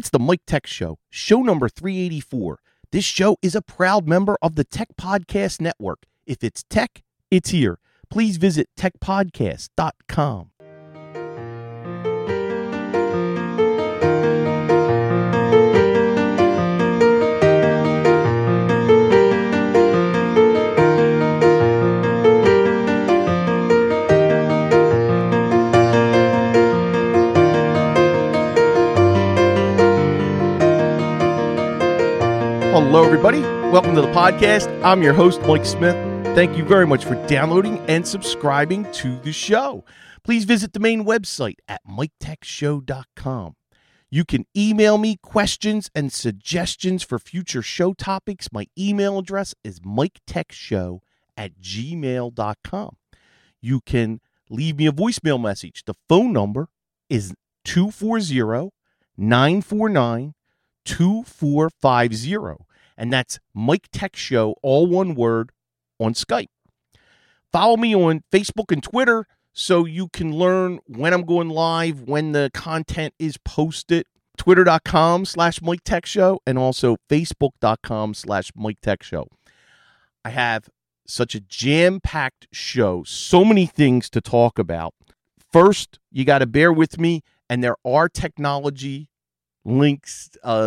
It's the Mike Tech Show, show number 384. This show is a proud member of the Tech Podcast Network. If it's tech, it's here. Please visit techpodcast.com. Hello, everybody. Welcome to the podcast. I'm your host, Mike Smith. Thank you very much for downloading and subscribing to the show. Please visit the main website at miketechshow.com. You can email me questions and suggestions for future show topics. My email address is miketechshow@gmail.com. You can leave me a voicemail message. The phone number is 240-949-2450. And that's Mike Tech Show, all one word, on Skype. Follow me on Facebook and Twitter so you can learn when I'm going live, when the content is posted. Twitter.com/Mike Tech Show and also Facebook.com/Mike Tech Show. I have such a jam-packed show, so many things to talk about. First, you got to bear with me, and there are technology links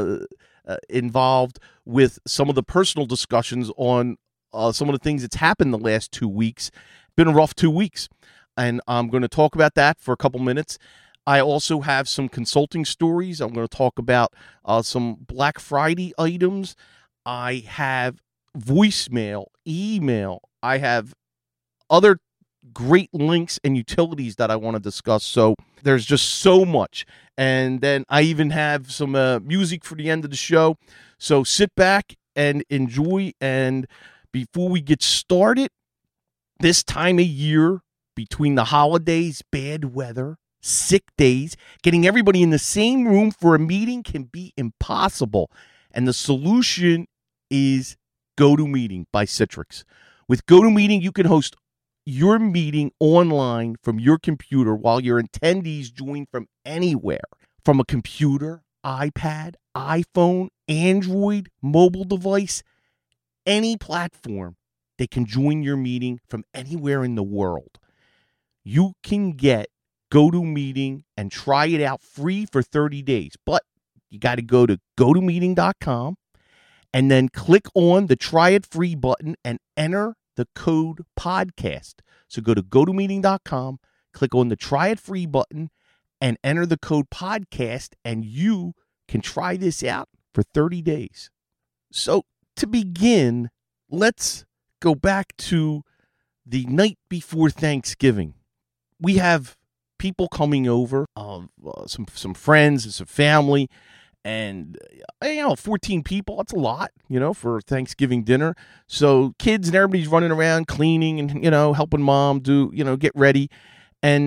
involved with some of the personal discussions on some of the things that's happened the last 2 weeks. Been a rough 2 weeks, and I'm going to talk about that for a couple minutes. I also have some consulting stories. I'm going to talk about some Black Friday items. I have voicemail, email. I have other great links and utilities that I want to discuss. So there's just so much. And then I even have some music for the end of the show. So sit back and enjoy. And before we get started, this time of year, between the holidays, bad weather, sick days, getting everybody in the same room for a meeting can be impossible. And the solution is GoToMeeting by Citrix. With GoToMeeting, you can host your meeting online from your computer while your attendees join from anywhere, from a computer, iPad, iPhone, Android, mobile device, any platform. They can join your meeting from anywhere in the world. You can get GoToMeeting and try it out free for 30 days, but you got to go to gotomeeting.com and then click on the try it free button and enter the code podcast. So go to gotomeeting.com, click on the try it free button and enter the code podcast, and you can try this out for 30 days. So to begin, let's go back to the night before Thanksgiving. We have people coming over, some friends and some family, and 14 people, that's a lot, for Thanksgiving dinner. So kids and everybody's running around cleaning and, helping mom get ready. And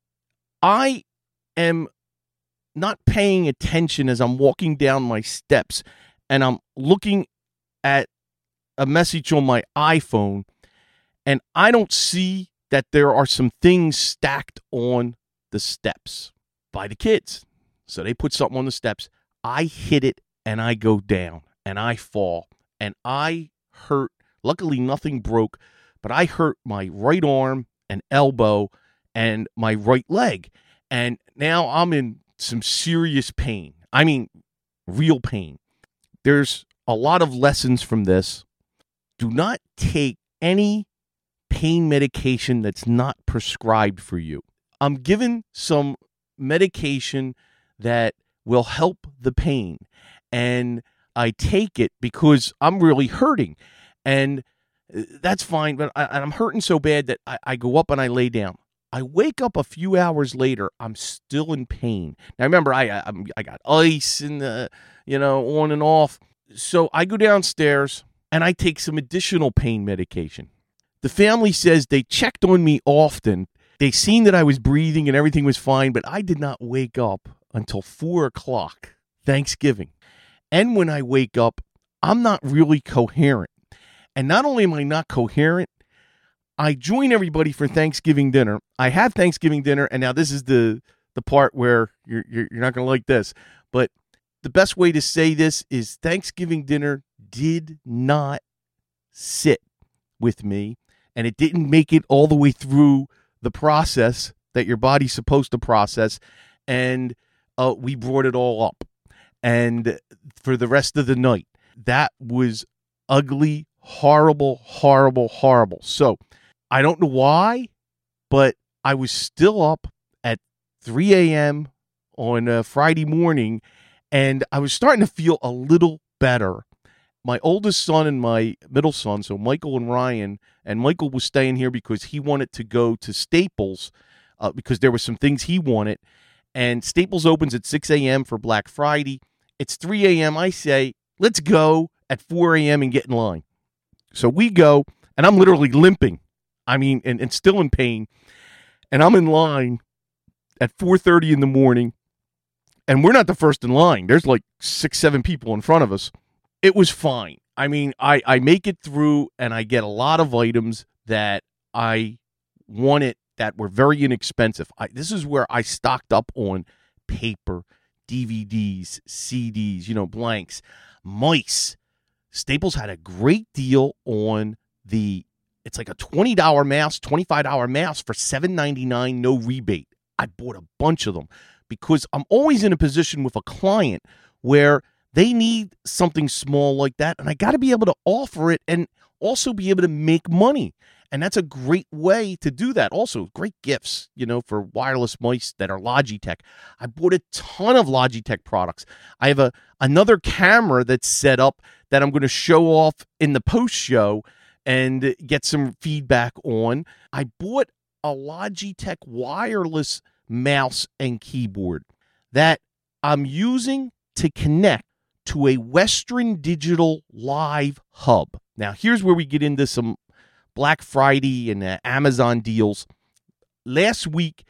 I am not paying attention as I'm walking down my steps, and I'm looking at a message on my iPhone, and I don't see that there are some things stacked on the steps by the kids. So they put something on the steps. I hit it and I go down and I fall and I hurt. Luckily, nothing broke, but I hurt my right arm and elbow and my right leg. And now I'm in some serious pain. I mean, real pain. There's a lot of lessons from this. Do not take any pain medication that's not prescribed for you. I'm given some medication that will help the pain, and I take it because I'm really hurting, and that's fine, but I'm hurting so bad that I go up and I lay down. I wake up a few hours later, I'm still in pain. Now remember, I got ice and on and off, so I go downstairs and I take some additional pain medication. The family says they checked on me often. They seen that I was breathing and everything was fine, but I did not wake up until 4 o'clock Thanksgiving. And when I wake up, I'm not really coherent. And not only am I not coherent, I join everybody for Thanksgiving dinner. I have Thanksgiving dinner, and now this is the part where you're not going to like this. But the best way to say this is Thanksgiving dinner did not sit with me, and it didn't make it all the way through the process that your body's supposed to process, and we brought it all up. And for the rest of the night, that was ugly, horrible, horrible, horrible. So I don't know why, but I was still up at 3 a.m. on a Friday morning, and I was starting to feel a little better. My oldest son and my middle son, so Michael and Ryan, and Michael was staying here because he wanted to go to Staples because there were some things he wanted. And Staples opens at 6 a.m. for Black Friday. It's 3 a.m. I say, let's go at 4 a.m. and get in line. So we go, and I'm literally limping. I mean, and still in pain. And I'm in line at 4:30 in the morning, and we're not the first in line. There's like 6, 7 people in front of us. It was fine. I mean, I make it through, and I get a lot of items that I wanted that were very inexpensive. This is where I stocked up on paper, DVDs, CDs, blanks, mice. Staples had a great deal on it's like a $20 mouse, $25 mouse for $7.99, no rebate. I bought a bunch of them because I'm always in a position with a client where they need something small like that, and I got to be able to offer it and also be able to make money. And that's a great way to do that. Also, great gifts, for wireless mice that are Logitech. I bought a ton of Logitech products. I have another camera that's set up that I'm going to show off in the post show and get some feedback on. I bought a Logitech wireless mouse and keyboard that I'm using to connect to a Western Digital Live hub. Now, here's where we get into some Black Friday and Amazon deals. Last week,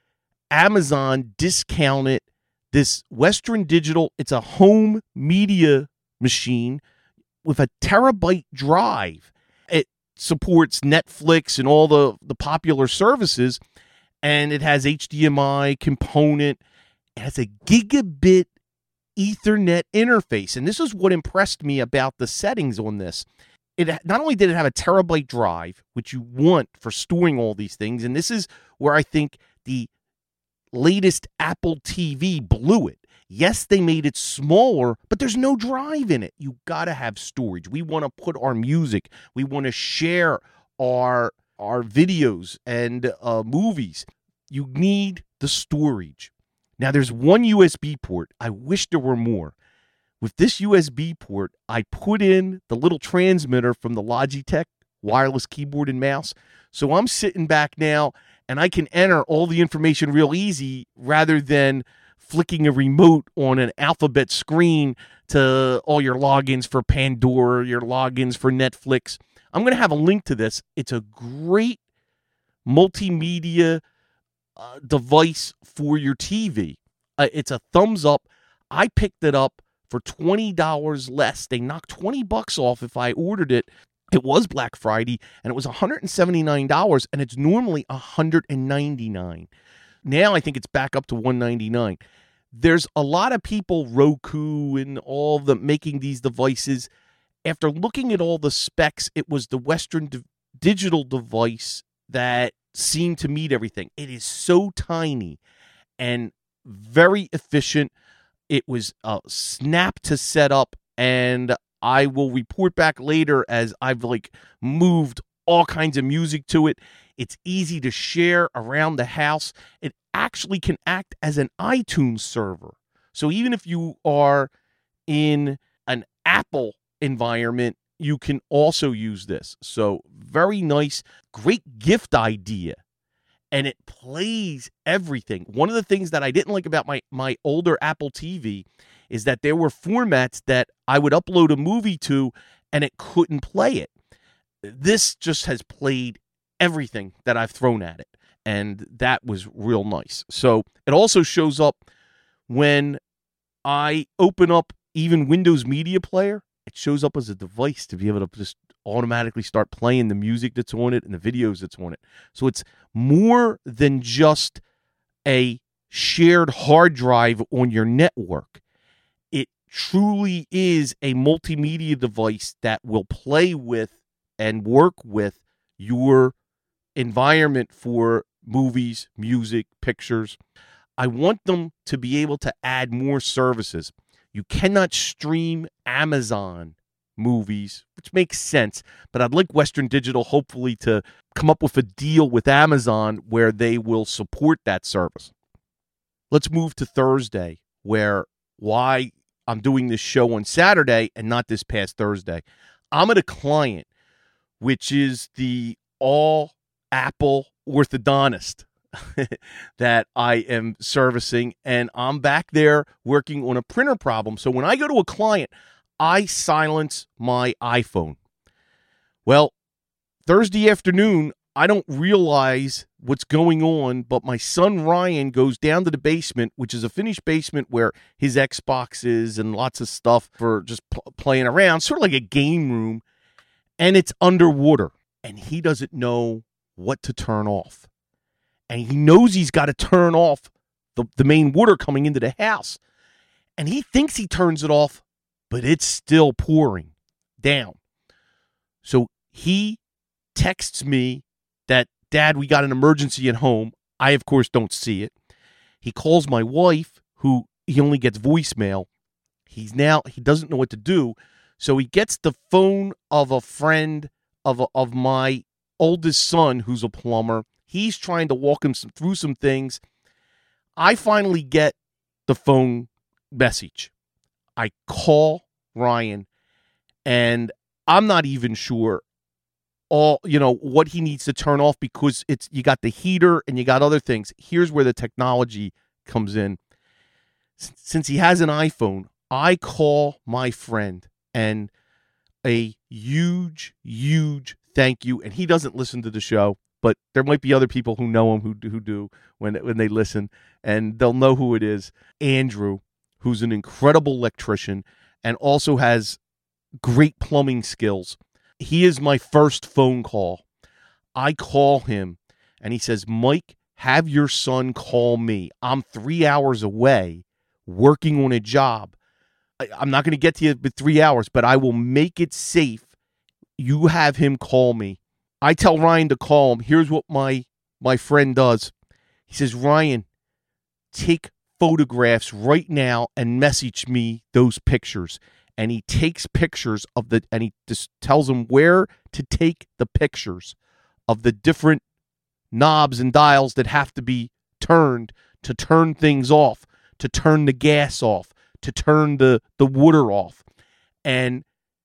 Amazon discounted this Western Digital. It's a home media machine with a terabyte drive. It supports Netflix and all the popular services, and it has HDMI component. It has a gigabit Ethernet interface, and this is what impressed me about the settings on this. It not only did it have a terabyte drive, which you want for storing all these things, and this is where I think the latest Apple TV blew it. Yes, they made it smaller, but there's no drive in it. You got to have storage. We want to put our music. We want to share our videos and movies. You need the storage. Now, there's one USB port. I wish there were more. With this USB port, I put in the little transmitter from the Logitech wireless keyboard and mouse. So I'm sitting back now, and I can enter all the information real easy rather than flicking a remote on an alphabet screen to all your logins for Pandora, your logins for Netflix. I'm going to have a link to this. It's a great multimedia device for your TV. It's a thumbs up. I picked it up for $20 less. They knocked $20 off if I ordered it. It was Black Friday, and it was $179, and it's normally $199. Now I think it's back up to $199. There's a lot of people, Roku and all the making these devices. After looking at all the specs, it was the Western Digital device that seemed to meet everything. It is so tiny and very efficient. It was a snap to set up, and I will report back later as I've moved all kinds of music to it. It's easy to share around the house. It actually can act as an iTunes server. So even if you are in an Apple environment, you can also use this. So very nice, great gift idea. And it plays everything. One of the things that I didn't like about my older Apple TV is that there were formats that I would upload a movie to and it couldn't play it. This just has played everything that I've thrown at it. And that was real nice. So it also shows up when I open up even Windows Media Player. It shows up as a device to be able to just automatically start playing the music that's on it and the videos that's on it. So it's more than just a shared hard drive on your network. It truly is a multimedia device that will play with and work with your environment for movies, music, pictures. I want them to be able to add more services. You cannot stream Amazon movies, which makes sense, but I'd like Western Digital hopefully to come up with a deal with Amazon where they will support that service. Let's move to Thursday, why I'm doing this show on Saturday and not this past Thursday. I'm at a client, which is the all Apple orthodontist that I am servicing, and I'm back there working on a printer problem. So when I go to a client, I silence my iPhone. Well, Thursday afternoon, I don't realize what's going on, but my son Ryan goes down to the basement, which is a finished basement where his Xbox is and lots of stuff for just playing around, sort of like a game room, and it's underwater, and he doesn't know what to turn off. And he knows he's got to turn off the main water coming into the house. And he thinks he turns it off, but it's still pouring down. So he texts me that, Dad, we got an emergency at home. I, of course, don't see it. He calls my wife, who he only gets voicemail. He doesn't know what to do. So he gets the phone of a friend of my oldest son, who's a plumber. He's trying to walk him through some things. I finally get the phone message. I call Ryan, and I'm not even sure what he needs to turn off, because you got the heater and you got other things. Here's where the technology comes in. Since he has an iPhone, I call my friend, and a huge, huge thank you. And he doesn't listen to the show, but there might be other people who know him who do when they listen, and they'll know who it is. Andrew, who's an incredible electrician and also has great plumbing skills. He is my first phone call. I call him, and he says, Mike, have your son call me. I'm 3 hours away working on a job. I'm not going to get to you in 3 hours, but I will make it safe. You have him call me. I tell Ryan to call him. Here's what my friend does. He says, Ryan, take photographs right now and message me those pictures. And he takes pictures and he just tells him where to take the pictures of the different knobs and dials that have to be turned to turn things off, to turn the gas off, to turn the water off. And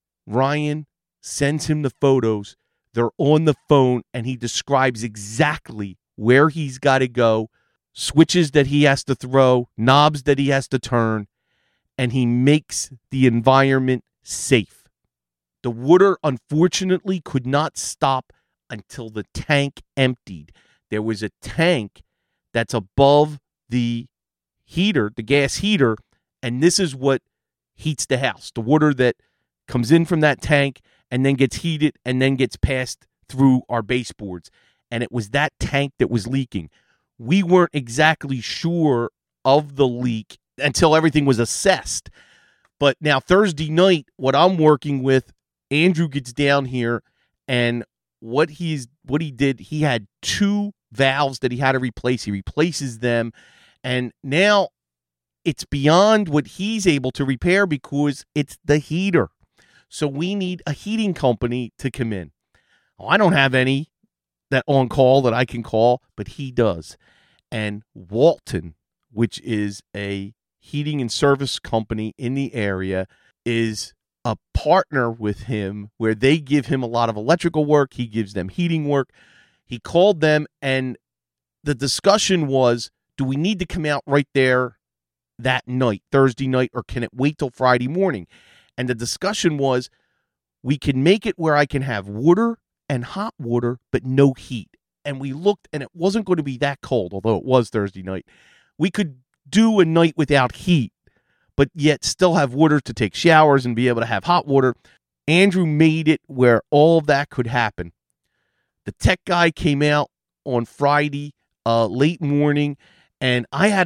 Ryan sends him the photos. They're on the phone, and he describes exactly where he's got to go, switches that he has to throw, knobs that he has to turn, and he makes the environment safe. The water, unfortunately, could not stop until the tank emptied. There was a tank that's above the heater, the gas heater, and this is what heats the house. The water that comes in from that tank and then gets heated and then gets passed through our baseboards. And it was that tank that was leaking. We weren't exactly sure of the leak until everything was assessed. But now Thursday night, what I'm working with, Andrew gets down here, and what he did, he had 2 valves that he had to replace. He replaces them, and now it's beyond what he's able to repair because it's the heater. So we need a heating company to come in. Oh, I don't have any that on call that I can call, but he does. And Walton, which is a heating and service company in the area, is a partner with him where they give him a lot of electrical work. He gives them heating work. He called them, and the discussion was, do we need to come out right there that night, Thursday night, or can it wait till Friday morning? And the discussion was, we can make it where I can have water and hot water, but no heat. And we looked, and it wasn't going to be that cold, although it was Thursday night. We could do a night without heat, but yet still have water to take showers and be able to have hot water. Andrew made it where all of that could happen. The tech guy came out on Friday, late morning, and I had to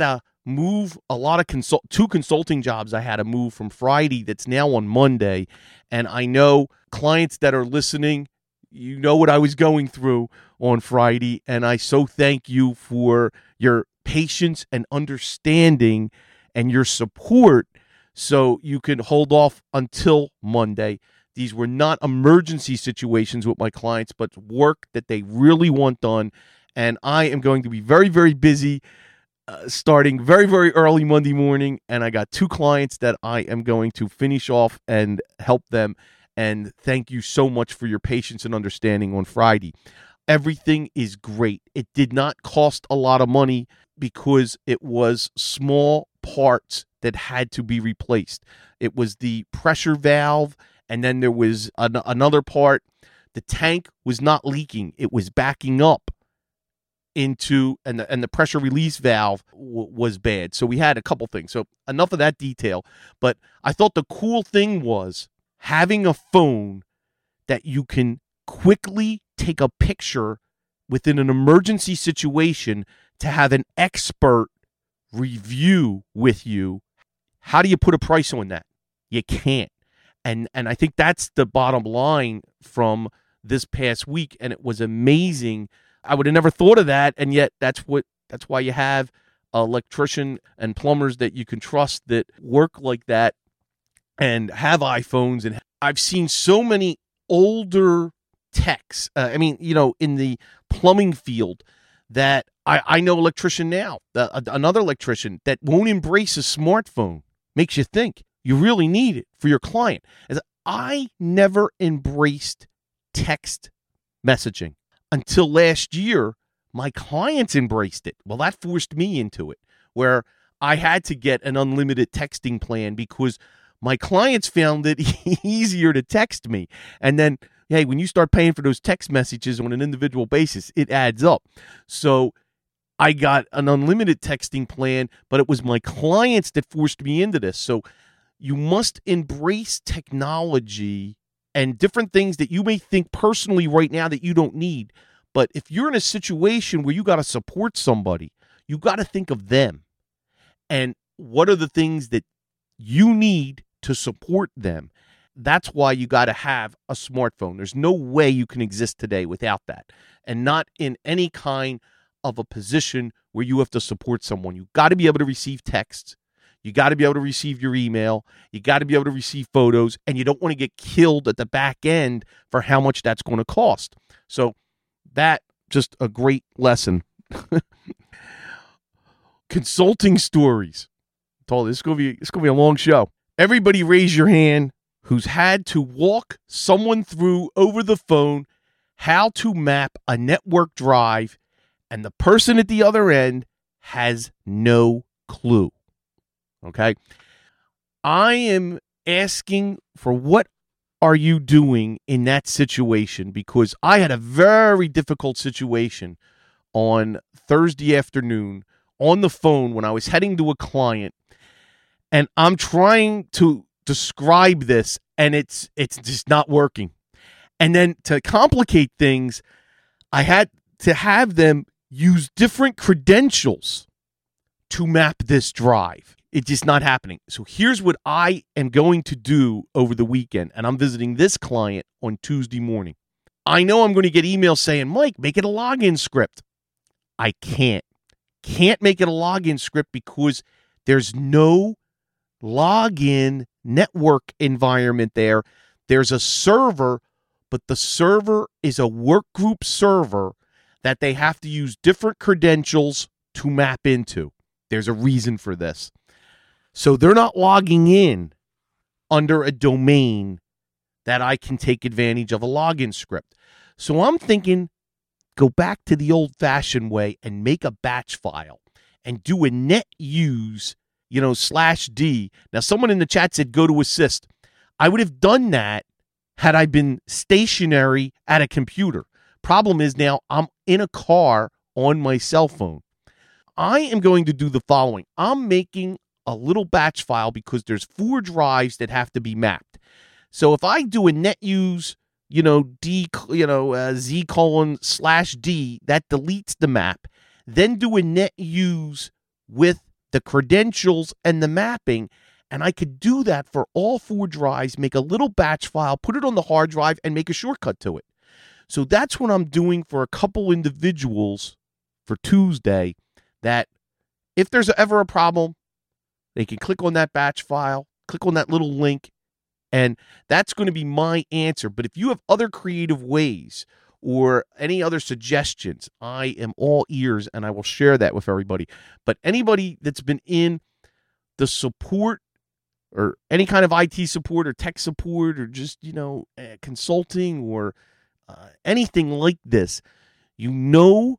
move a lot of two consulting jobs I had to move from Friday that's now on Monday. And I know clients that are listening, you know what I was going through on Friday. And I so thank you for your patience and understanding and your support so you can hold off until Monday. These were not emergency situations with my clients, but work that they really want done. And I am going to be very, very busy starting very, very early Monday morning. And I got 2 clients that I am going to finish off and help them. And thank you so much for your patience and understanding on Friday. Everything is great. It did not cost a lot of money because it was small parts that had to be replaced. It was the pressure valve, and then there was another part. The tank was not leaking. It was backing up into, and the pressure release valve was bad. So we had a couple things. So enough of that detail. But I thought the cool thing was having a phone that you can quickly take a picture within an emergency situation to have an expert review with you. How do you put a price on that? You can't. And I think that's the bottom line from this past week, and it was amazing. I would have never thought of that, and yet that's why you have an electrician and plumbers that you can trust that work like that and have iPhones. And I've seen so many older techs, in the plumbing field, that I know electrician now, another electrician that won't embrace a smartphone. Makes you think. You really need it for your client. As I never embraced text messaging until last year. My clients embraced it. Well, that forced me into it, where I had to get an unlimited texting plan because my clients found it easier to text me. And then, hey, when you start paying for those text messages on an individual basis, it adds up. So I got an unlimited texting plan, but it was my clients that forced me into this. So you must embrace technology and different things that you may think personally right now that you don't need. But if you're in a situation where you got to support somebody, you got to think of them. And what are the things that you need to support them? That's why you got to have a smartphone. There's no way you can exist today without that. And not in any kind of a position where you have to support someone. You got to be able to receive texts. You got to be able to receive your email. You got to be able to receive photos, and you don't want to get killed at the back end for how much that's going to cost. So that just a great lesson. Consulting stories. I told you, this is going to be a long show. Everybody raise your hand who's had to walk someone through over the phone how to map a network drive, and the person at the other end has no clue. Okay? I am asking for what are you doing in that situation, because I had a very difficult situation on Thursday afternoon on the phone when I was heading to a client, and I'm trying to describe this, and it's just not working. And then to complicate things, I had to have them use different credentials to map this drive. It's just not happening. So here's what I am going to do over the weekend, and I'm visiting this client on Tuesday morning. I know I'm going to get emails saying, Mike, make it a login script. I can't make it a login script because there's no login network environment there. There's a server, but the server is a work group server that they have to use different credentials to map into. There's a reason for this. So they're not logging in under a domain that I can take advantage of a login script. So I'm thinking, go back to the old-fashioned way and make a batch file and do a net use, /D. Now, someone in the chat said go to assist. I would have done that had I been stationary at a computer. Problem is now I'm in a car on my cell phone. I am going to do the following. I'm making a little batch file because there's 4 drives that have to be mapped. So if I do a net use, D, Z:/D, that deletes the map. Then do a net use with the credentials, and the mapping. And I could do that for all 4 drives, make a little batch file, put it on the hard drive, and make a shortcut to it. So that's what I'm doing for a couple individuals for Tuesday, that if there's ever a problem, they can click on that batch file, click on that little link, and that's going to be my answer. But if you have other creative ways or any other suggestions, I am all ears, and I will share that with everybody. But anybody that's been in the support or any kind of IT support or tech support or just, consulting or anything like this, you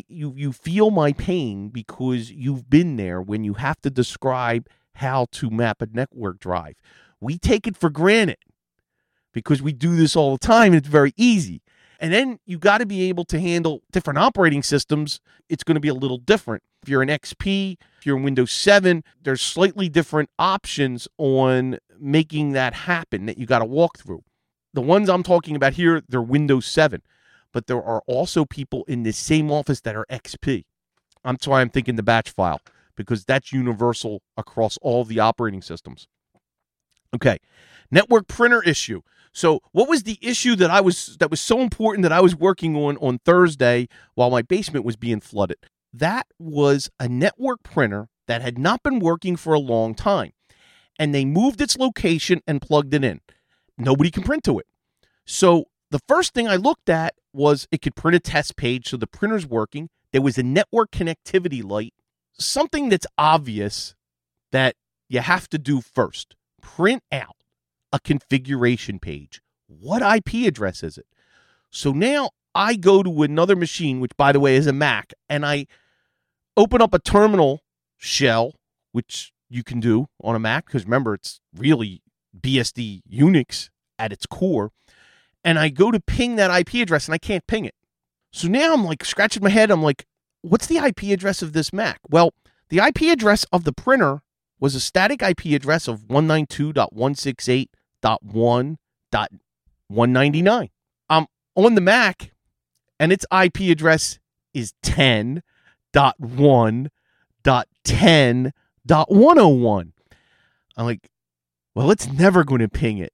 feel my pain because you've been there when you have to describe how to map a network drive. We take it for granted because we do this all the time. It's very easy. And then you got to be able to handle different operating systems. It's going to be a little different. If you're an XP, if you're in Windows 7, there's slightly different options on making that happen that you got to walk through. The ones I'm talking about here, they're Windows 7. But there are also people in this same office that are XP. That's why I'm thinking the batch file, because that's universal across all the operating systems. Okay, network printer issue. So what was the issue that was so important that I was working on Thursday while my basement was being flooded? That was a network printer that had not been working for a long time. And they moved its location and plugged it in. Nobody can print to it. So the first thing I looked at was it could print a test page, so the printer's working. There was a network connectivity light, something that's obvious that you have to do first. Print out a configuration page. What IP address is it? So now I go to another machine, which, by the way, is a Mac, and I open up a terminal shell, which you can do on a Mac, because remember, it's really BSD Unix at its core, and I go to ping that IP address, and I can't ping it. So now I'm like scratching my head. I'm like, what's the IP address of this Mac? Well, the IP address of the printer was a static IP address of 192.168.1.199. I'm on the Mac, and its IP address is 10.1.10.101. I'm like, well, it's never going to ping it.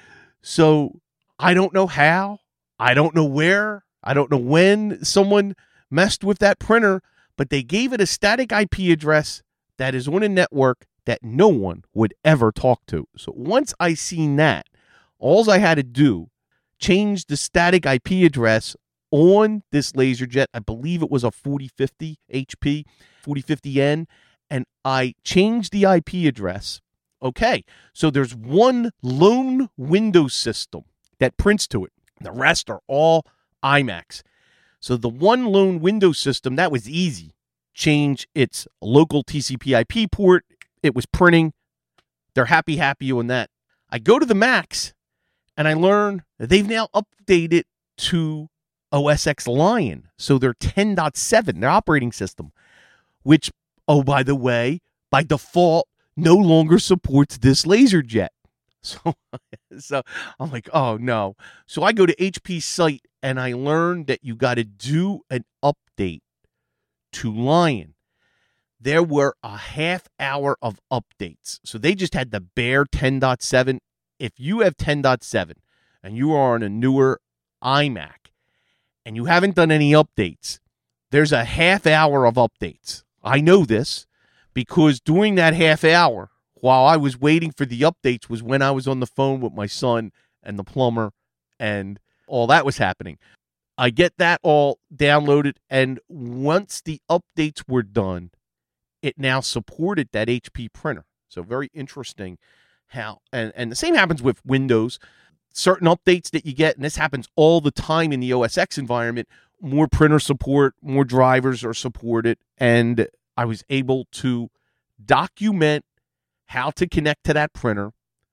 So I don't know how. I don't know where. I don't know when someone messed with that printer, but they gave it a static IP address that is on a network that no one would ever talk to. So once I seen that, all I had to do, change the static IP address on this LaserJet. I believe it was a 4050 HP, 4050N, and I changed the IP address. Okay, so there's one lone Windows system that prints to it. The rest are all iMacs. So the one lone Windows system, that was easy. Change its local TCP IP port. It was printing. They're happy on that. I go to the Macs, and I learn that they've now updated to OS X Lion. So they're 10.7, their operating system, which, oh, by the way, by default, no longer supports this LaserJet. So I'm like, oh, no. So I go to HP's site, and I learned that you got to do an update to Lion. There were a half hour of updates. So they just had the bare 10.7. If you have 10.7 and you are on a newer iMac and you haven't done any updates, there's a half hour of updates. I know this because during that half hour, while I was waiting for the updates, was when I was on the phone with my son and the plumber and all that was happening. I get that all downloaded, and once the updates were done, it now supported that HP printer. So very interesting how, and the same happens with Windows. Certain updates that you get, and this happens all the time in the OS X environment, more printer support, more drivers are supported, and I was able to document how to connect to that printer,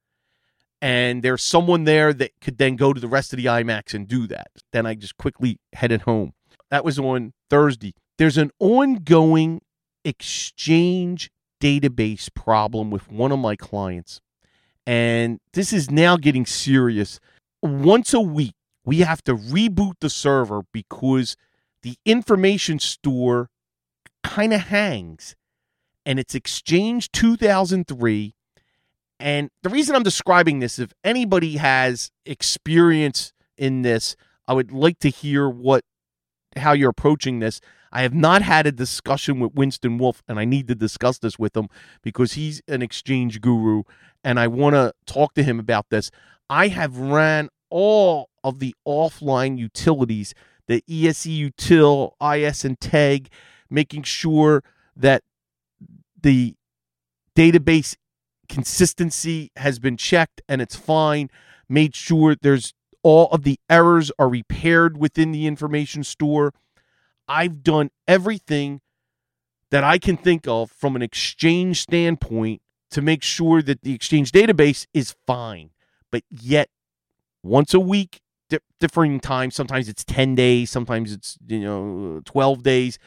and there's someone there that could then go to the rest of the iMacs and do that. Then I just quickly headed home. That was on Thursday. There's an ongoing Exchange database problem with one of my clients, and this is now getting serious. Once a week, we have to reboot the server because the information store kind of hangs, and it's Exchange 2003. And the reason I'm describing this, if anybody has experience in this, I would like to hear how you're approaching this. I have not had a discussion with Winston Wolfe, and I need to discuss this with him because he's an exchange guru, and I want to talk to him about this. I have ran all of the offline utilities, the ESE Util, IS and TEG, making sure that the database consistency has been checked and it's fine, made sure there's all of the errors are repaired within the information store. I've done everything that I can think of from an exchange standpoint to make sure that the exchange database is fine. But yet, once a week, differing times, sometimes it's 10 days, sometimes it's 12 days,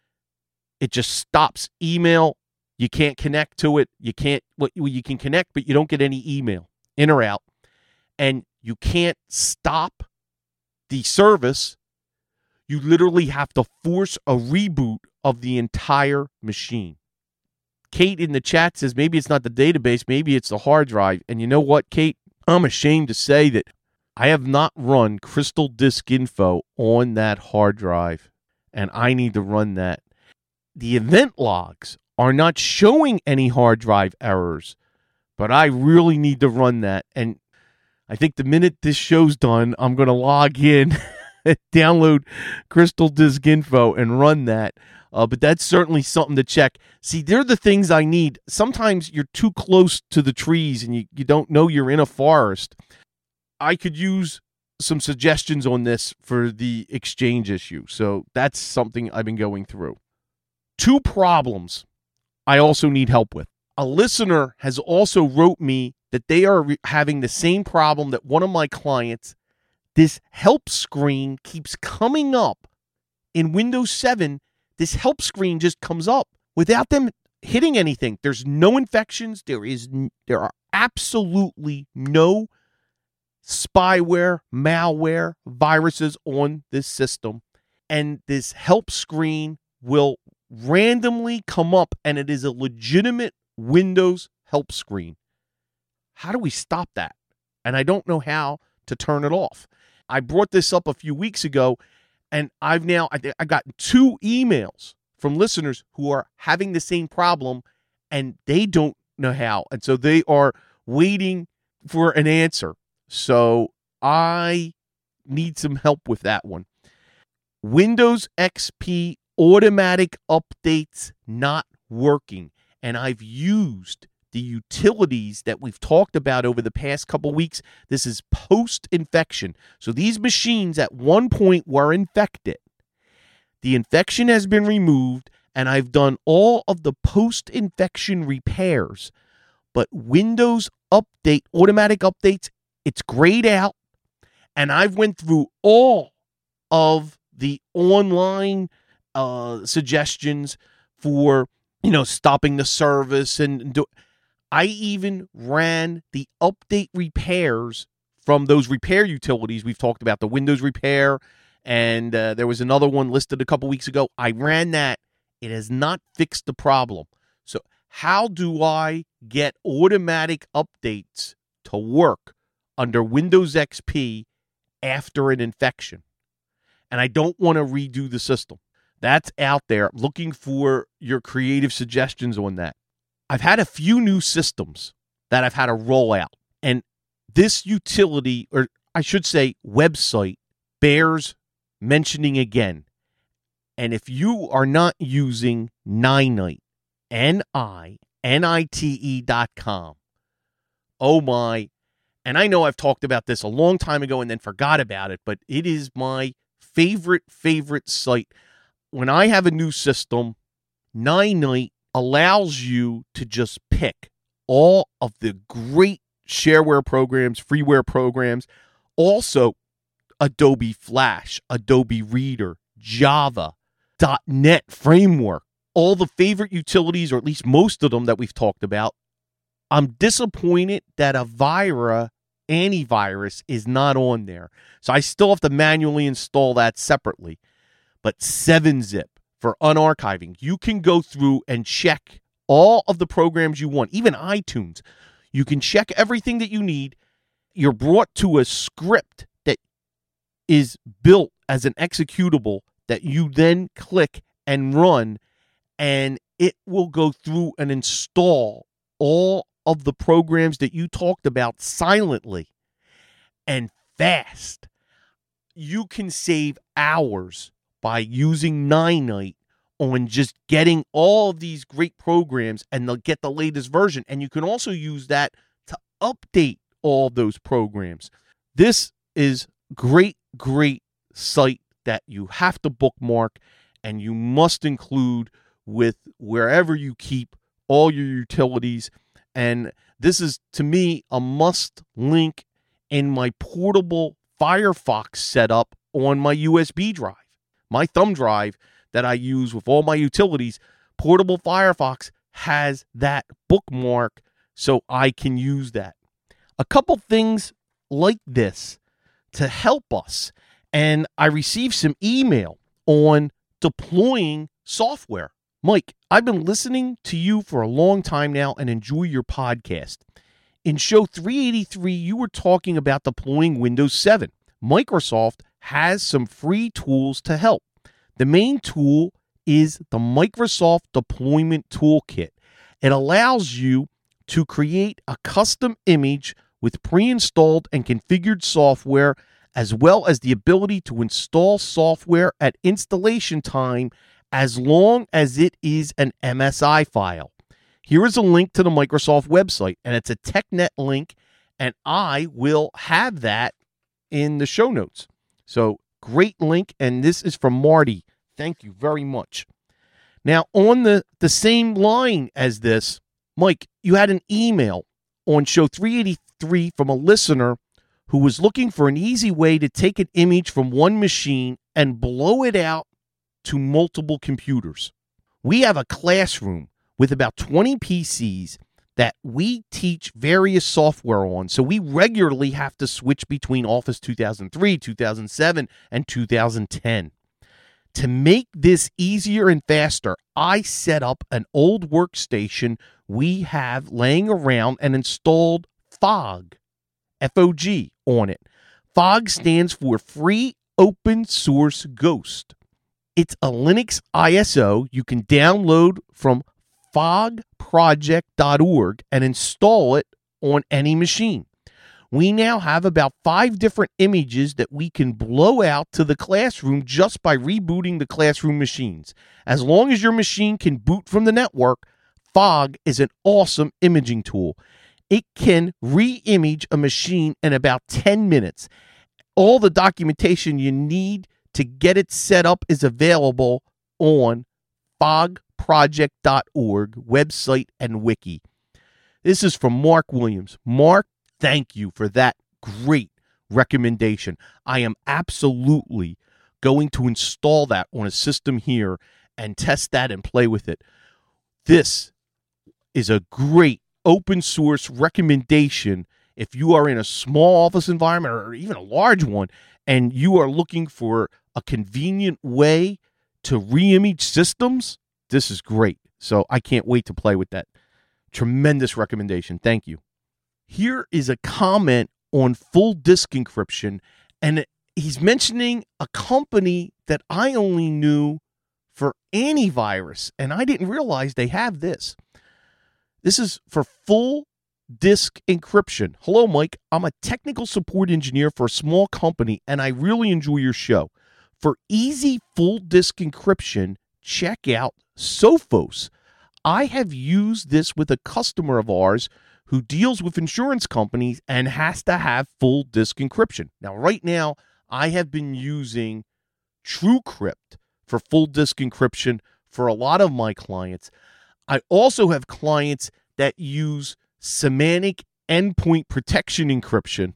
it just stops. Email, you can't connect to it. You can connect, but you don't get any email, in or out. And you can't stop the service. You literally have to force a reboot of the entire machine. Kate in the chat says maybe it's not the database, maybe it's the hard drive. And you know what, Kate? I'm ashamed to say that I have not run Crystal Disk Info on that hard drive, and I need to run that. The event logs are not showing any hard drive errors, but I really need to run that. And I think the minute this show's done, I'm going to log in, download Crystal Disk Info, and run that. But that's certainly something to check. See, they're the things I need. Sometimes you're too close to the trees and you don't know you're in a forest. I could use some suggestions on this for the exchange issue. So that's something I've been going through. 2 problems I also need help with. A listener has also wrote me that they are having the same problem that one of my clients, this help screen keeps coming up in Windows 7. This help screen just comes up without them hitting anything. There's no infections. There are absolutely no spyware, malware, viruses on this system. And this help screen will randomly come up, and it is a legitimate Windows help screen. How do we stop that? And I don't know how to turn it off. I brought this up a few weeks ago, and I got 2 emails from listeners who are having the same problem, and they don't know how. And so they are waiting for an answer. So I need some help with that one. Windows XP automatic updates not working. And I've used the utilities that we've talked about over the past couple weeks. This is post-infection. So these machines at one point were infected. The infection has been removed, and I've done all of the post-infection repairs. But Windows Update, automatic updates, it's grayed out. And I've went through all of the online suggestions for, stopping the service. I even ran the update repairs from those repair utilities we've talked about, the Windows Repair, and there was another one listed a couple weeks ago. I ran that. It has not fixed the problem. So how do I get automatic updates to work under Windows XP after an infection? And I don't want to redo the system. That's out there. I'm looking for your creative suggestions on that. I've had a few new systems that I've had to roll out. And this utility, or I should say website, bears mentioning again. And if you are not using Ninite, NINITE.com, oh my. And I know I've talked about this a long time ago and then forgot about it, but it is my favorite site. When I have a new system, Ninite allows you to just pick all of the great shareware programs, freeware programs, also Adobe Flash, Adobe Reader, Java, .NET framework, all the favorite utilities, or at least most of them that we've talked about. I'm disappointed that Avira antivirus is not on there. So I still have to manually install that separately. But 7-Zip for unarchiving, you can go through and check all of the programs you want, even iTunes. You can check everything that you need. You're brought to a script that is built as an executable that you then click and run, and it will go through and install all of the programs that you talked about silently and fast. You can save hours by using Ninite on just getting all of these great programs, and they'll get the latest version. And you can also use that to update all those programs. This is great site that you have to bookmark, and you must include with wherever you keep all your utilities. And this is, to me, a must link in my portable Firefox setup on my USB drive. My thumb drive that I use with all my utilities, portable Firefox has that bookmark, so I can use that. A couple things like this to help us. And I received some email on deploying software. Mike, I've been listening to you for a long time now and enjoy your podcast. In show 383, you were talking about deploying Windows 7. Microsoft has some free tools to help. The main tool is the Microsoft Deployment Toolkit. It allows you to create a custom image with pre-installed and configured software, as well as the ability to install software at installation time as long as it is an MSI file. Here is a link to the Microsoft website, and it's a TechNet link, and I will have that in the show notes. So great link, and this is from Marty. Thank you very much. Now, on the same line as this, Mike, you had an email on show 383 from a listener who was looking for an easy way to take an image from one machine and blow it out to multiple computers. We have a classroom with about 20 PCs that we teach various software on, so we regularly have to switch between Office 2003, 2007, and 2010. To make this easier and faster, I set up an old workstation we have laying around and installed FOG, F-O-G, on it. FOG stands for Free Open Source Ghost. It's a Linux ISO you can download from fogproject.org and install it on any machine. We now have about 5 different images that we can blow out to the classroom just by rebooting the classroom machines. As long as your machine can boot from the network, FOG is an awesome imaging tool. It can re-image a machine in about 10 minutes. All the documentation you need to get it set up is available on fogproject.org website and wiki. This is from Mark Williams. Mark, thank you for that great recommendation. I am absolutely going to install that on a system here and test that and play with it. This is a great open source recommendation if you are in a small office environment or even a large one and you are looking for a convenient way to re-image systems. This is great. So I can't wait to play with that. Tremendous recommendation. Thank you. Here is a comment on full disk encryption, and he's mentioning a company that I only knew for antivirus, and I didn't realize they have this. This is for full disk encryption. Hello, Mike. I'm a technical support engineer for a small company, and I really enjoy your show. For easy full disk encryption, check out Sophos. I have used this with a customer of ours who deals with insurance companies and has to have full disk encryption. Now, right now, I have been using TrueCrypt for full disk encryption for a lot of my clients. I also have clients that use semantic endpoint protection encryption.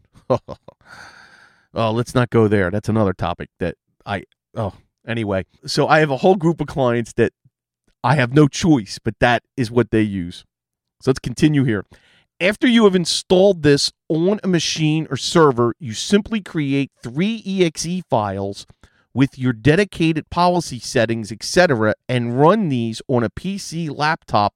Oh, let's not go there. That's another topic that anyway. So I have a whole group of clients that I have no choice, but that is what they use. So let's continue here. After you have installed this on a machine or server, you simply create 3 exe files with your dedicated policy settings, etc., and run these on a PC laptop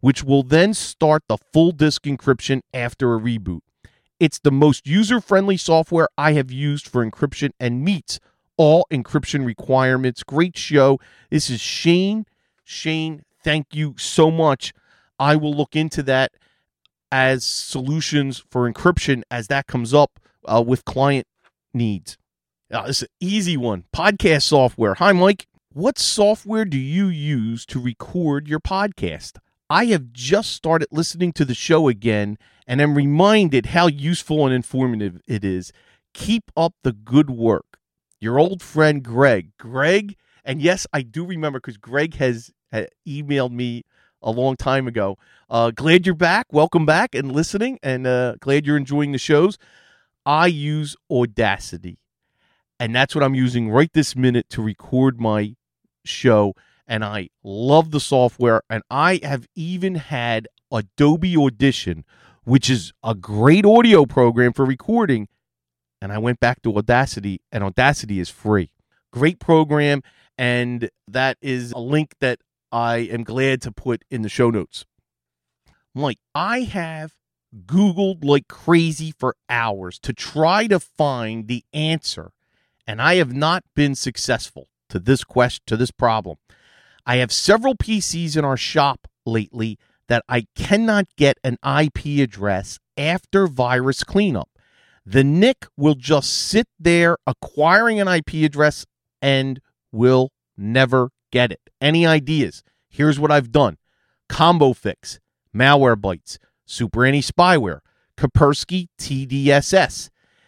which will then start the full disk encryption after a reboot. It's the most user-friendly software I have used for encryption and meets all encryption requirements. Great show. This is Shane. Shane, thank you so much. I will look into that as solutions for encryption as that comes up with client needs. This is an easy one. Podcast software. Hi, Mike. What software do you use to record your podcast? I have just started listening to the show again and am reminded how useful and informative it is. Keep up the good work. Your old friend, Greg. Greg, and yes, I do remember because Greg has emailed me a long time ago. Glad you're back. Welcome back and listening, and glad you're enjoying the shows. I use Audacity, and that's what I'm using right this minute to record my show, and I love the software, and I have even had Adobe Audition, which is a great audio program for recording, and I went back to Audacity, and Audacity is free. Great program, and that is a link that I am glad to put in the show notes. Mike, I have Googled like crazy for hours to try to find the answer, and I have not been successful to this question, to this problem. I have several PCs in our shop lately that I cannot get an IP address after virus cleanup. The NIC will just sit there acquiring an IP address and will never get it. Any ideas? Here's what I've done. Combo Fix, Malwarebytes, Super Anti Spyware, Kaspersky TDSS,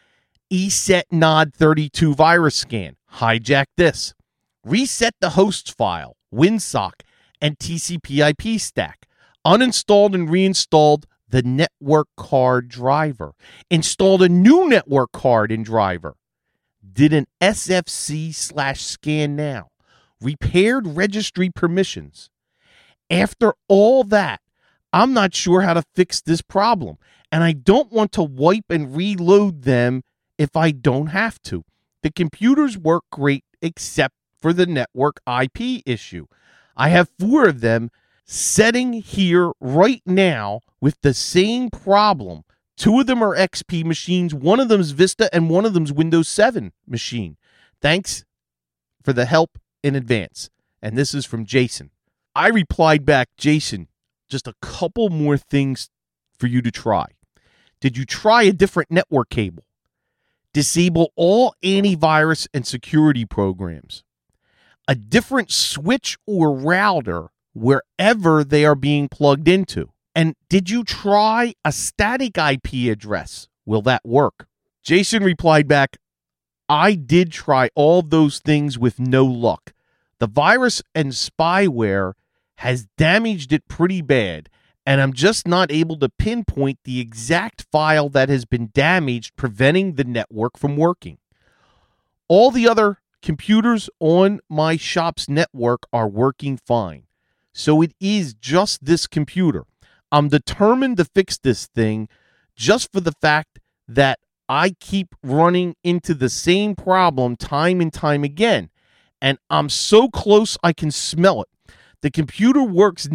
EsetNod32 virus scan, Hijack This, Reset the Hosts file, WinSock, and TCP/IP stack, uninstalled and reinstalled the network card driver, installed a new network card and driver, did an SFC/scan now, repaired registry permissions. After all that, I'm not sure how to fix this problem, and I don't want to wipe and reload them if I don't have to. The computers work great except for the network IP issue. I have 4 of them sitting here right now with the same problem. 2 of them are XP machines, 1 of them is Vista, and 1 of them is Windows 7 machine. Thanks for the help in advance. And this is from Jason. I replied back, Jason, just a couple more things for you to try. Did you try a different network cable? Disable all antivirus and security programs. A different switch or router wherever they are being plugged into. And did you try a static IP address? Will that work? Jason replied back, I did try all those things with no luck. The virus and spyware has damaged it pretty bad, and I'm just not able to pinpoint the exact file that has been damaged, preventing the network from working. All the other computers on my shop's network are working fine. So it is just this computer. I'm determined to fix this thing just for the fact that I keep running into the same problem time and time again. And I'm so close I can smell it. The computer works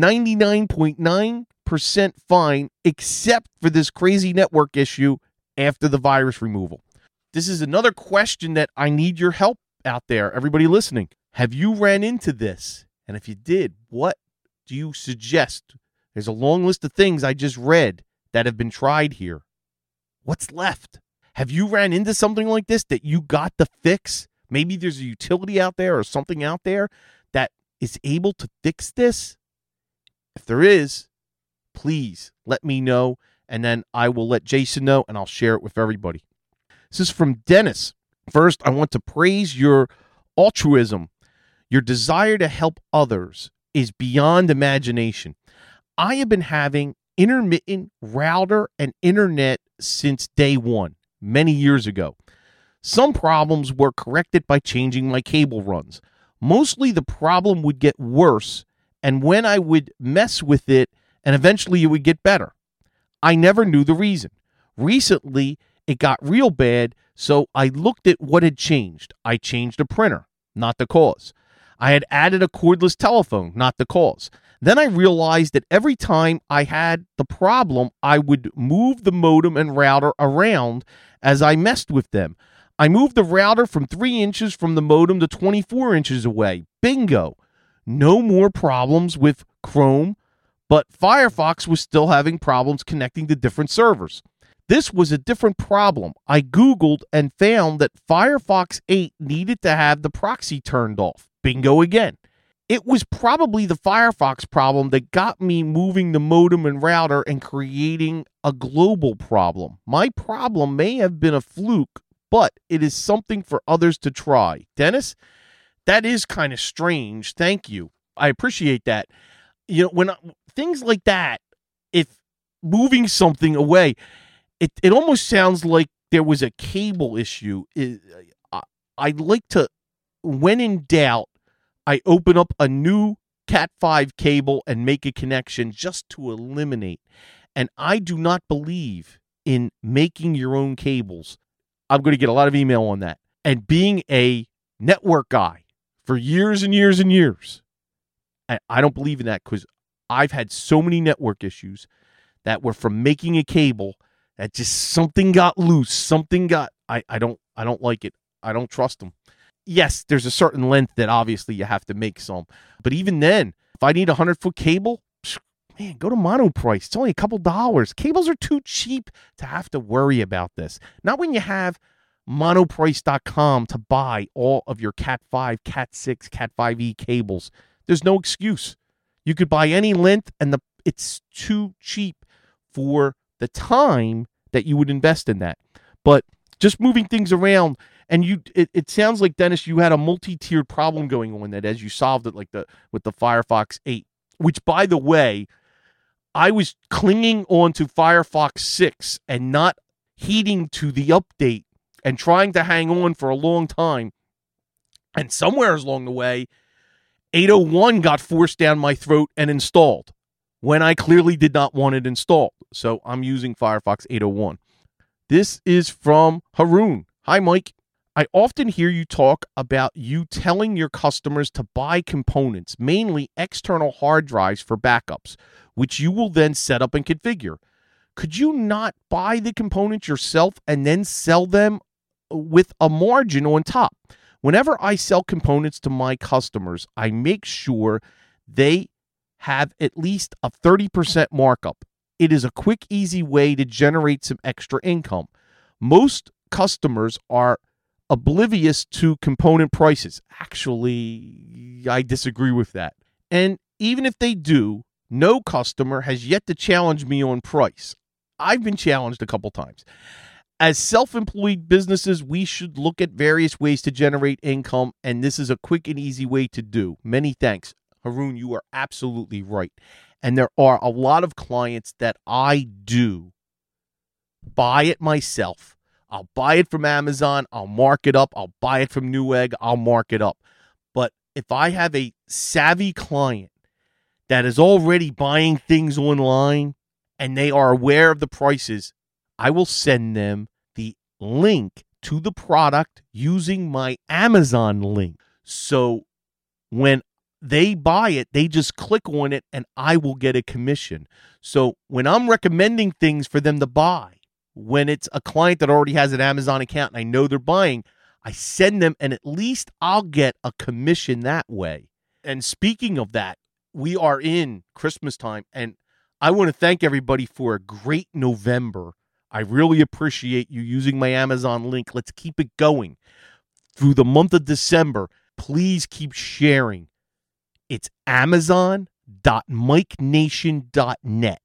99.9% fine except for this crazy network issue after the virus removal. This is another question that I need your help out there, everybody listening. Have you ran into this? And if you did, what do you suggest? There's a long list of things I just read that have been tried here. What's left? Have you ran into something like this that you got the fix? Maybe there's a utility out there or something out there that is able to fix this. If there is, please let me know, and then I will let Jason know, and I'll share it with everybody. This is from Dennis. First, I want to praise your altruism. Your desire to help others is beyond imagination. I have been having intermittent router and internet since day one, many years ago. Some problems were corrected by changing my cable runs. Mostly the problem would get worse, and when I would mess with it, and eventually it would get better. I never knew the reason. Recently, it got real bad, so I looked at what had changed. I changed a printer, not the cause. I had added a cordless telephone, not the cause. Then I realized that every time I had the problem, I would move the modem and router around as I messed with them. I moved the router from 3 inches from the modem to 24 inches away. Bingo. No more problems with Chrome, but Firefox was still having problems connecting to different servers. This was a different problem. I Googled and found that Firefox 8 needed to have the proxy turned off. Bingo again. It was probably the Firefox problem that got me moving the modem and router and creating a global problem. My problem may have been a fluke, but it is something for others to try. Dennis, that is kind of strange. Thank you. I appreciate that. When things like that, if moving something away, it almost sounds like there was a cable issue. I like to, when in doubt, I open up a new Cat5 cable and make a connection just to eliminate. And I do not believe in making your own cables. I'm going to get a lot of email on that. And being a network guy for years and years and years, I don't believe in that because I've had so many network issues that were from making a cable that just something got loose. I don't like it. I don't trust them. Yes, there's a certain length that obviously you have to make some. But even then, if I need a 100-foot cable, man, go to Monoprice. It's only a couple dollars. Cables are too cheap to have to worry about this. Not when you have monoprice.com to buy all of your Cat5, Cat6, Cat5e cables. There's no excuse. You could buy any length, and it's too cheap for the time that you would invest in that. But just moving things around, and it sounds like, Dennis, you had a multi-tiered problem going on that as you solved it with the Firefox 8, which, by the way, I was clinging on to Firefox 6 and not heeding to the update and trying to hang on for a long time. And somewhere along the way, 801 got forced down my throat and installed when I clearly did not want it installed. So I'm using Firefox 801. This is from Haroon. Hi, Mike. I often hear you talk about you telling your customers to buy components, mainly external hard drives for backups, which you will then set up and configure. Could you not buy the components yourself and then sell them with a margin on top? Whenever I sell components to my customers, I make sure they have at least a 30% markup. It is a quick, easy way to generate some extra income. Most customers are oblivious to component prices. Actually, I disagree with that. And even if they do, no customer has yet to challenge me on price. I've been challenged a couple times. As self-employed businesses, we should look at various ways to generate income, and this is a quick and easy way to do. Many thanks. Haroon, you are absolutely right. And there are a lot of clients that I do buy it myself. I'll buy it from Amazon. I'll mark it up. I'll buy it from Newegg. I'll mark it up. But if I have a savvy client that is already buying things online and they are aware of the prices, I will send them the link to the product using my Amazon link. So when they buy it, they just click on it and I will get a commission. So when I'm recommending things for them to buy, when it's a client that already has an Amazon account and I know they're buying, I send them and at least I'll get a commission that way. And speaking of that, we are in Christmas time and I want to thank everybody for a great November. I really appreciate you using my Amazon link. Let's keep it going through the month of December. Please keep sharing. It's amazon.mikenation.net.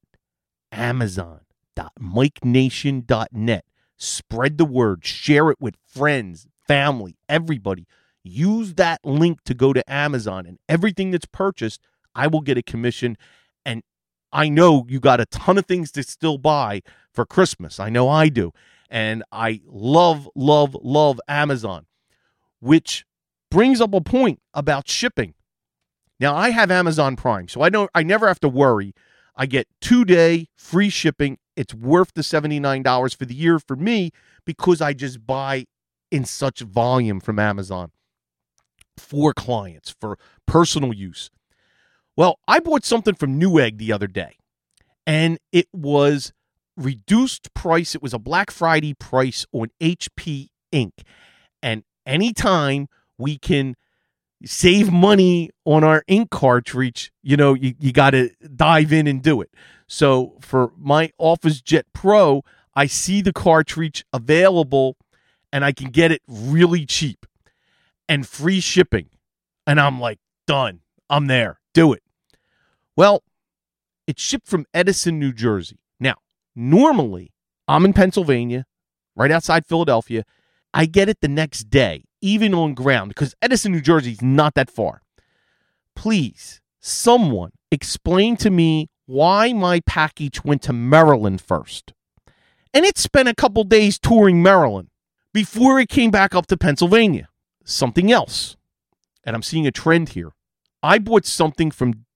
Amazon.mikenation.net. Spread the word. Share it with friends, family, everybody. Use that link to go to Amazon, and everything that's purchased, I will get a commission. And I know you got a ton of things to still buy for Christmas. I know I do. And I love, love, love Amazon, which brings up a point about shipping. Now, I have Amazon Prime, so I never have to worry. I get 2-day free shipping. It's worth the $79 for the year for me because I just buy in such volume from Amazon for clients, for personal use. Well, I bought something from Newegg the other day, and it was reduced price. It was a Black Friday price on HP ink. And anytime we can save money on our ink cartridge, you got to dive in and do it. So for my Office Jet Pro, I see the cartridge available and I can get it really cheap and free shipping. And I'm like, done. I'm there. Do it. Well, it's shipped from Edison, New Jersey. Now, normally, I'm in Pennsylvania, right outside Philadelphia. I get it the next day, even on ground, because Edison, New Jersey is not that far. Please, someone explain to me why my package went to Maryland first. And it spent a couple days touring Maryland before it came back up to Pennsylvania. Something else, and I'm seeing a trend here. I bought something from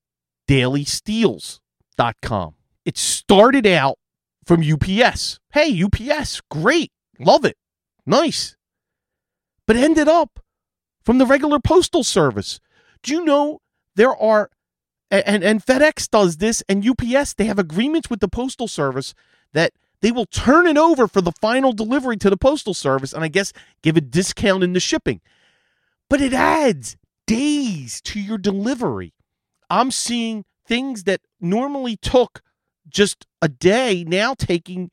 DailySteals.com. It started out from UPS. Hey, UPS, great, love it, nice. But it ended up from the regular postal service. Do you know there are, and FedEx does this, and UPS, they have agreements with the postal service that they will turn it over for the final delivery to the postal service, and I guess give a discount in the shipping. But it adds days to your delivery. I'm seeing things that normally took just a day now taking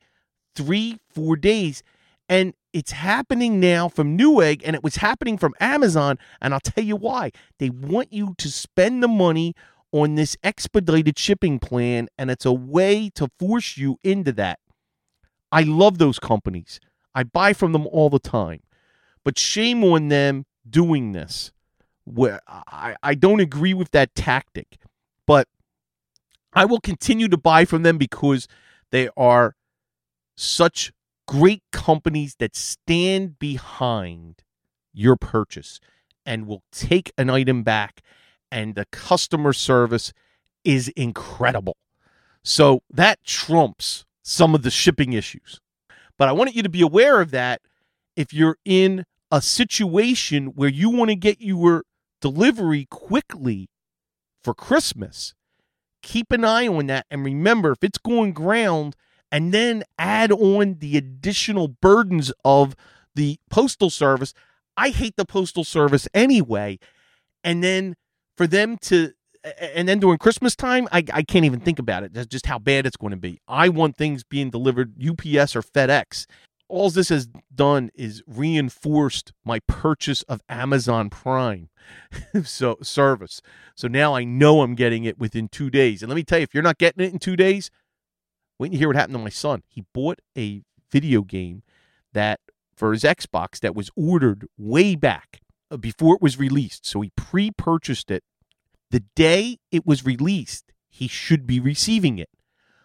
3-4 days. And it's happening now from Newegg, and it was happening from Amazon. And I'll tell you why. They want you to spend the money on this expedited shipping plan, and it's a way to force you into that. I love those companies. I buy from them all the time. But shame on them doing this. Where I don't agree with that tactic. But I will continue to buy from them because they are such great companies that stand behind your purchase and will take an item back, and the customer service is incredible. So that trumps some of the shipping issues. But I wanted you to be aware of that if you're in a situation where you want to get your delivery quickly for Christmas. Keep an eye on that, and remember, if it's going ground, and then add on the additional burdens of the postal service. I hate the postal service anyway. And then for them to, and then during Christmas time, I can't even think about it. That's just how bad it's going to be. I want things being delivered UPS or FedEx. All this has done is reinforced my purchase of Amazon Prime service. So now I know I'm getting it within 2 days. And let me tell you, if you're not getting it in 2 days, wait to hear what happened to my son. He bought a video game that for his Xbox that was ordered way back before it was released. So he pre-purchased it. The day it was released, he should be receiving it.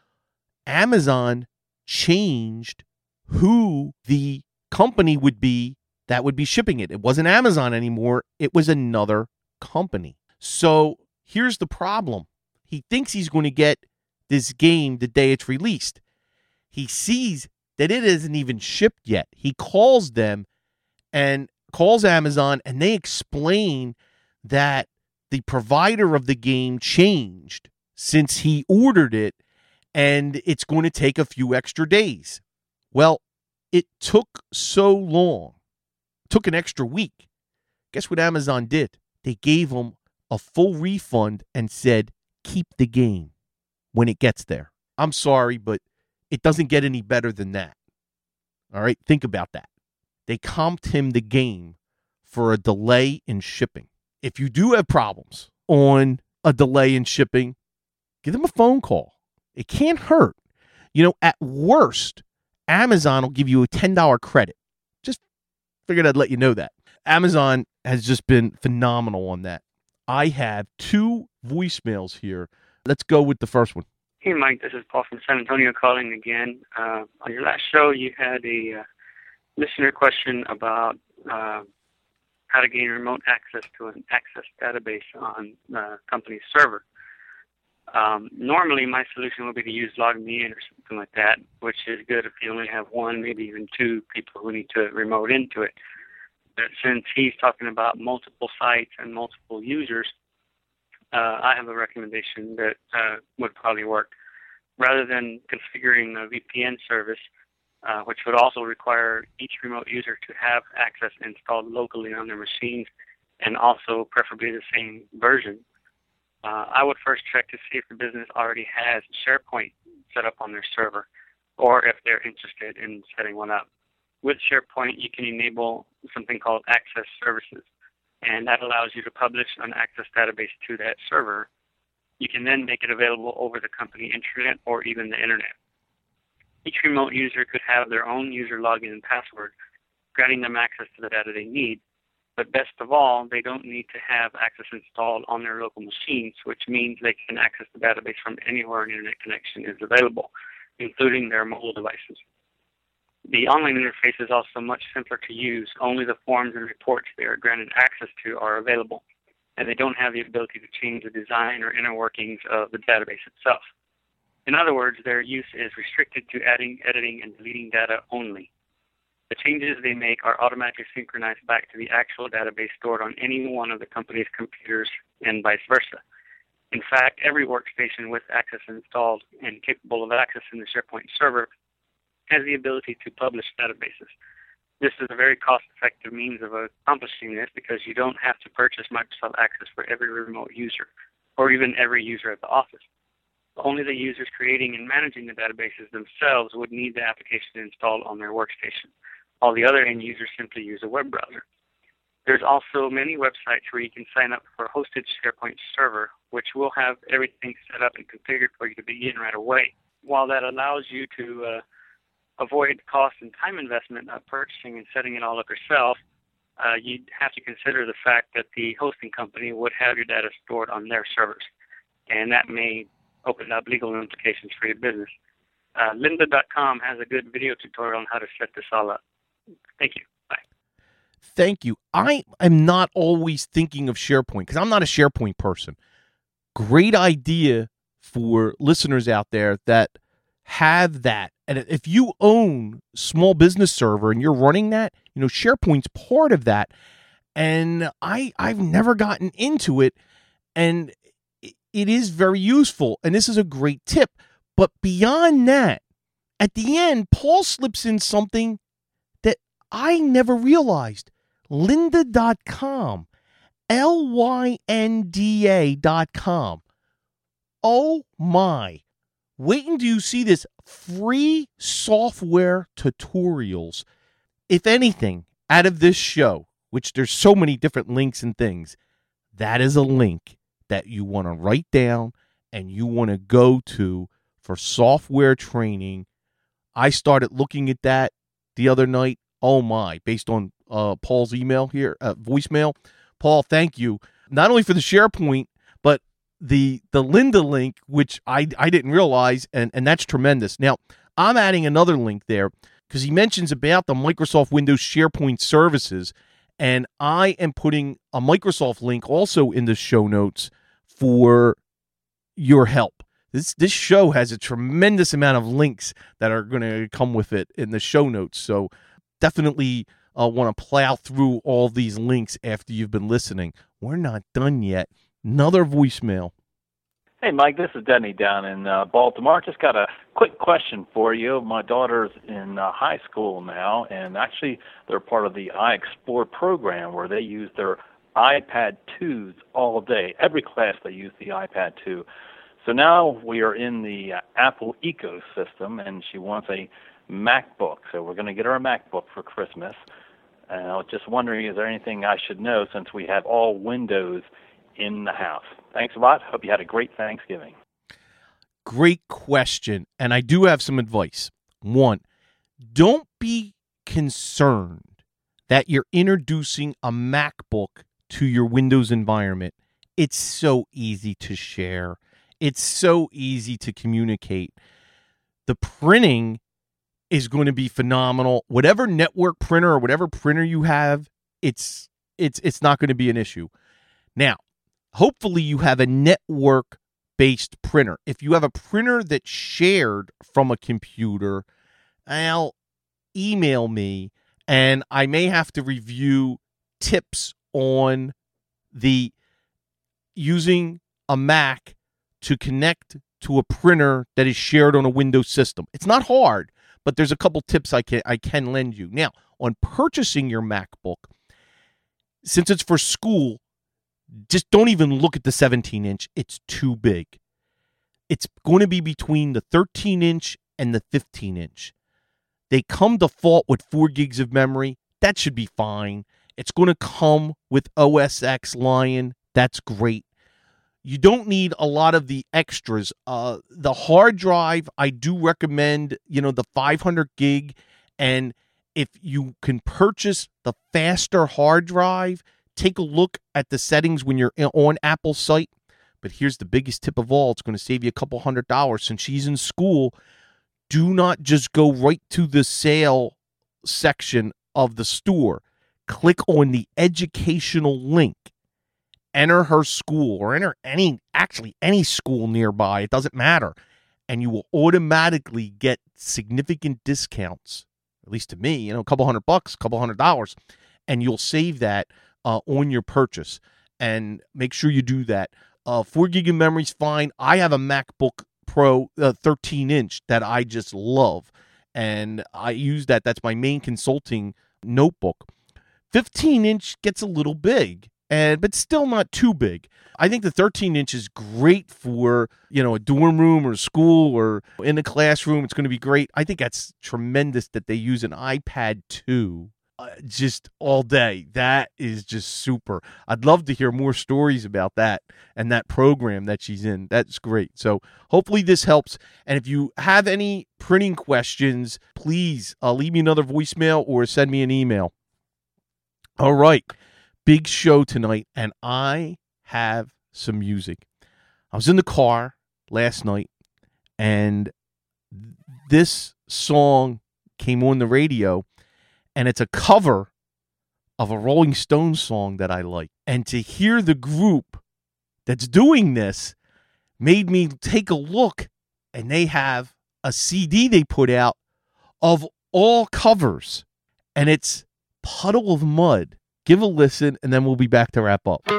Amazon changed who the company would be that would be shipping it. It wasn't Amazon anymore. It was another company. So here's the problem. He thinks he's going to get this game the day it's released. He sees that it isn't even shipped yet. He calls them and calls Amazon, and they explain that the provider of the game changed since he ordered it, and it's going to take a few extra days. Well, it took so long. It took an extra week. Guess what Amazon did? They gave him a full refund and said, keep the game when it gets there. I'm sorry, but it doesn't get any better than that. All right, think about that. They comped him the game for a delay in shipping. If you do have problems on a delay in shipping, give them a phone call. It can't hurt. At worst, Amazon will give you a $10 credit. Just figured I'd let you know that. Amazon has just been phenomenal on that. I have 2 voicemails here. Let's go with the first one. Hey, Mike, this is Paul from San Antonio calling again. On your last show, you had a listener question about how to gain remote access to an Access database on the company's server. Normally, my solution would be to use LogMeIn or something like that, which is good if you only have 1, maybe even 2 people who need to remote into it. But since he's talking about multiple sites and multiple users, I have a recommendation that would probably work. Rather than configuring a VPN service, which would also require each remote user to have access installed locally on their machines and also preferably the same version, I would first check to see if the business already has SharePoint set up on their server or if they're interested in setting one up. With SharePoint, you can enable something called Access Services, and that allows you to publish an Access database to that server. You can then make it available over the company intranet or even the internet. Each remote user could have their own user login and password, granting them access to the data they need. But best of all, they don't need to have Access installed on their local machines, which means they can access the database from anywhere an internet connection is available, including their mobile devices. The online interface is also much simpler to use. Only the forms and reports they are granted access to are available, and they don't have the ability to change the design or inner workings of the database itself. In other words, their use is restricted to adding, editing, and deleting data only. The changes they make are automatically synchronized back to the actual database stored on any one of the company's computers and vice versa. In fact, every workstation with Access installed and capable of accessing the SharePoint server has the ability to publish databases. This is a very cost-effective means of accomplishing this because you don't have to purchase Microsoft Access for every remote user or even every user at the office. Only the users creating and managing the databases themselves would need the application installed on their workstation. All the other end users simply use a web browser. There's also many websites where you can sign up for a hosted SharePoint server, which will have everything set up and configured for you to begin right away. While that allows you to avoid cost and time investment of purchasing and setting it all up yourself, you'd have to consider the fact that the hosting company would have your data stored on their servers, and that may open up legal implications for your business. Lynda.com has a good video tutorial on how to set this all up. Thank you. Bye. Thank you. I am not always thinking of SharePoint because I'm not a SharePoint person. Great idea for listeners out there that have that. And if you own small business server and you're running that, SharePoint's part of that. And I've never gotten into it, and it is very useful. And this is a great tip. But beyond that, at the end, Paul slips in something that I never realized. Lynda.com. Lynda.com. Oh my. Wait until you see this free software tutorials. If anything, out of this show, which there's so many different links and things, that is a link that you want to write down and you want to go to for software training. I started looking at that the other night. Oh my, based on Paul's email here, voicemail. Paul, thank you. Not only for the SharePoint, but the Lynda link, which I didn't realize, and that's tremendous. Now, I'm adding another link there because he mentions about the Microsoft Windows SharePoint services, and I am putting a Microsoft link also in the show notes for your help. This show has a tremendous amount of links that are going to come with it in the show notes, so definitely want to plow through all these links after you've been listening. We're not done yet. Another voicemail. Hey, Mike, this is Denny down in Baltimore. Just got a quick question for you. My daughter's in high school now, and actually they're part of the iExplore program where they use their iPad 2s all day. Every class they use the iPad 2. So now we are in the Apple ecosystem, and she wants a MacBook. So we're going to get her a MacBook for Christmas. And I was just wondering, is there anything I should know since we have all Windows in the house? Thanks a lot. Hope you had a great Thanksgiving. Great question. And I do have some advice. One, don't be concerned that you're introducing a MacBook to your Windows environment. It's so easy to share. It's so easy to communicate. The printing is going to be phenomenal. Whatever network printer or whatever printer you have, it's not going to be an issue. Now, hopefully you have a network-based printer. If you have a printer that's shared from a computer, email me, and I may have to review tips on the using a Mac to connect to a printer that is shared on a Windows system. It's not hard, but there's a couple tips I can lend you. Now, on purchasing your MacBook, since it's for school, just don't even look at the 17-inch. It's too big. It's going to be between the 13-inch and the 15-inch. They come default with 4 gigs of memory. That should be fine. It's going to come with OS X Lion. That's great. You don't need a lot of the extras. The hard drive, I do recommend, the 500 gig. And if you can purchase the faster hard drive, take a look at the settings when you're on Apple's site. But here's the biggest tip of all. It's going to save you a couple $100. Since she's in school, do not just go right to the sale section of the store. Click on the educational link. Enter her school or enter any school nearby. It doesn't matter. And you will automatically get significant discounts, at least to me, a couple $100, couple $100, and you'll save that on your purchase. And make sure you do that. 4 gig of memory is fine. I have a MacBook Pro 13-inch that I just love, and I use that. That's my main consulting notebook. 15-inch gets a little big, but still not too big. I think the 13-inch is great for, a dorm room or school or in a classroom. It's going to be great. I think that's tremendous that they use an iPad 2 just all day. That is just super. I'd love to hear more stories about that and that program that she's in. That's great. So hopefully this helps. And if you have any printing questions, please leave me another voicemail or send me an email. All right. Big show tonight, and I have some music. I was in the car last night, and this song came on the radio, and it's a cover of a Rolling Stones song that I like. And to hear the group that's doing this made me take a look, and they have a CD they put out of all covers, and it's Puddle of Mudd. Give a listen, and then we'll be back to wrap up.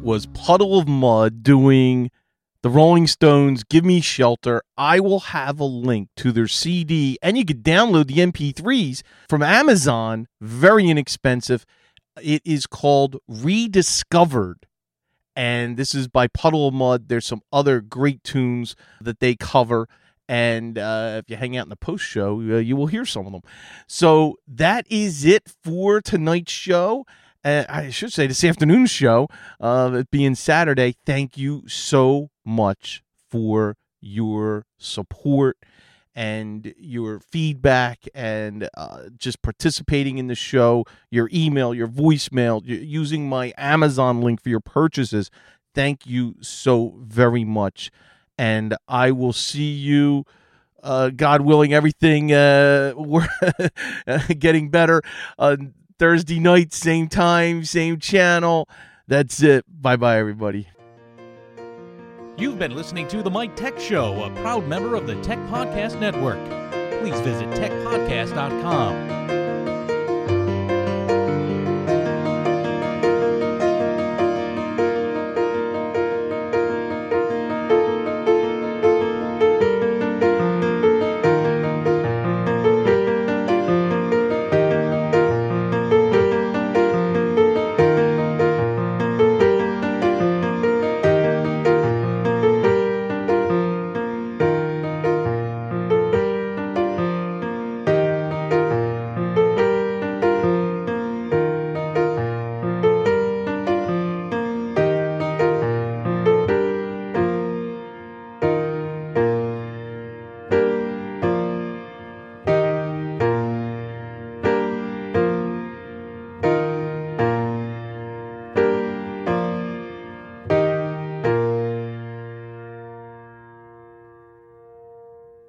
was Puddle of Mudd doing the Rolling Stones' Give Me Shelter. I will have a link to their CD, and you could download the MP3s from Amazon, very inexpensive. It is called Rediscovered, and this is by Puddle of Mudd. There's some other great tunes that they cover, and if you hang out in the post show, you will hear some of them. So that is it for tonight's show. I should say this afternoon's show, it being Saturday. Thank you so much for your support and your feedback and just participating in the show, your email, your voicemail, using my Amazon link for your purchases. Thank you so very much. And I will see you, God willing, everything we're getting better. Thursday night, same time, same channel. That's it. Bye-bye, everybody. You've been listening to The Mike Tech Show, a proud member of the Tech Podcast Network. Please visit techpodcast.com.